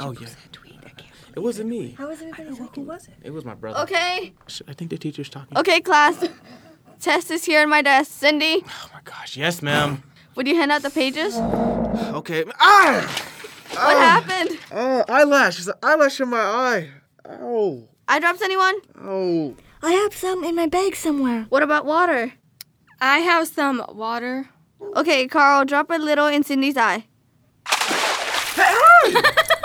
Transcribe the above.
Oh, yeah. It wasn't me. How was everybody talking? Who was it? It was my brother. Okay. I think the teacher's talking. Okay, class. Test is here in my desk. Cindy, Oh, my gosh. Yes, ma'am. would you hand out the pages? Okay. Ah! What happened? Oh, eyelash. There's an eyelash in my eye. Ow. Eye drops, anyone? Oh. I have some in my bag somewhere. What about water? I have some water. Okay, Carl, drop a little in Cindy's eye.